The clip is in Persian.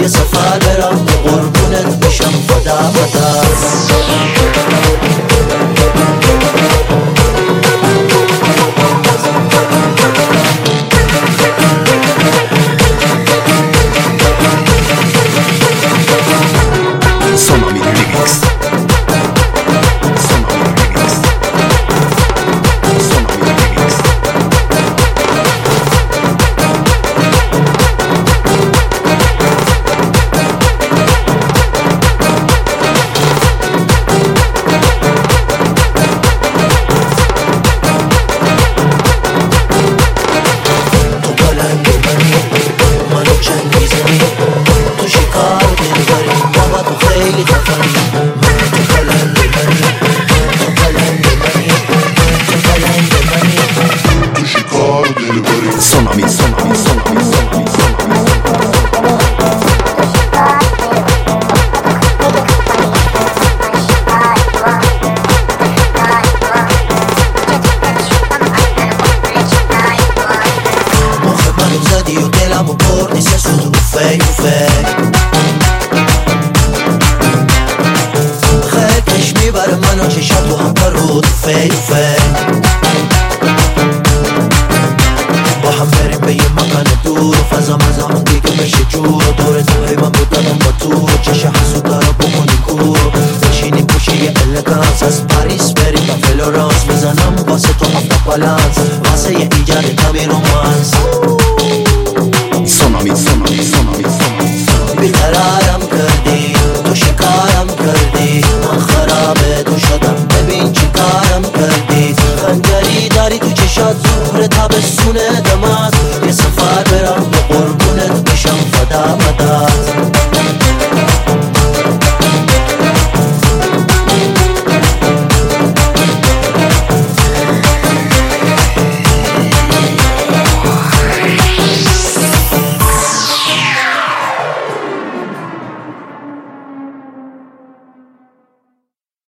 یه سفر برم به قربونت بشم فدا فدا. Sonami Remix. Sonami Remix. Sonami Remix. تو بلند منی منو چند میزنی، تو شکار دلبری بابا تو خیلی خفنی. تو بلند منی تو بلند منی تو بلند منی تو شکار دلبری. Sonami, Sonami, Sonami, Sonami, Sonami. مخ منو زدی و دلمو بردی سه سوت و فی و فی. خیلی میبره منو چشم تو هم پرود فی و فی. با هم بریم به یه مکان دور و فضا مزامون دیگه بشه جور و دور تو من بودنم با تو چش حسودا رو بکنی کور بشینیم پوشه یه الگانس از پاریس بریم تا فلورانس میزنم واسه تو هفته بالانس واسه یه ایجاد کمی رومانس. Sonami, Sonami, Sonami, Sonami. بیقرارم کردی تو شکارم کردی من خرابه تو شدم ببین چی کارم کردی. خنجری داری تو چشات زهر تابستون دمات یه سفر برم به قربونت بشم فدا فدا.